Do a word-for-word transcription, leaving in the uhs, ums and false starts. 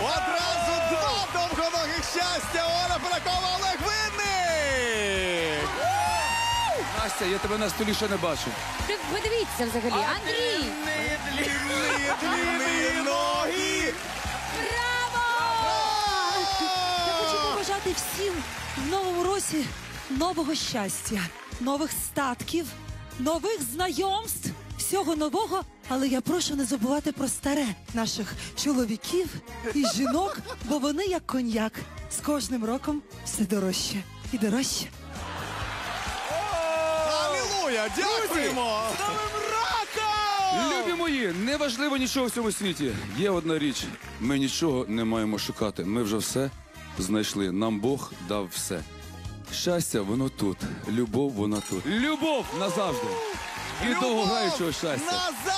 Одразу два довгоногих щастя. Оля Полякова, Олег Винник. Настя, я тебе на столі ще не бачу. Ви подивіться взагалі. Андрій! Длинні, длинні ноги. Браво! Я хочу побажати всім в новому році нового щастя, нових статків, нових знайомств, всього нового. Але я прошу не забувати про старе наших чоловіків і жінок, бо вони як коньяк. З кожним роком все дорожче і дорожче. Алілуя, дякуємо. З Новим роком! Любі мої, не важливо нічого в цьому світі. Є одна річ. Ми нічого не маємо шукати. Ми вже все знайшли. Нам Бог дав все. Щастя, воно тут. Любов, вона тут. Любов назавжди. І Любов довгограючого щастя. назавжди!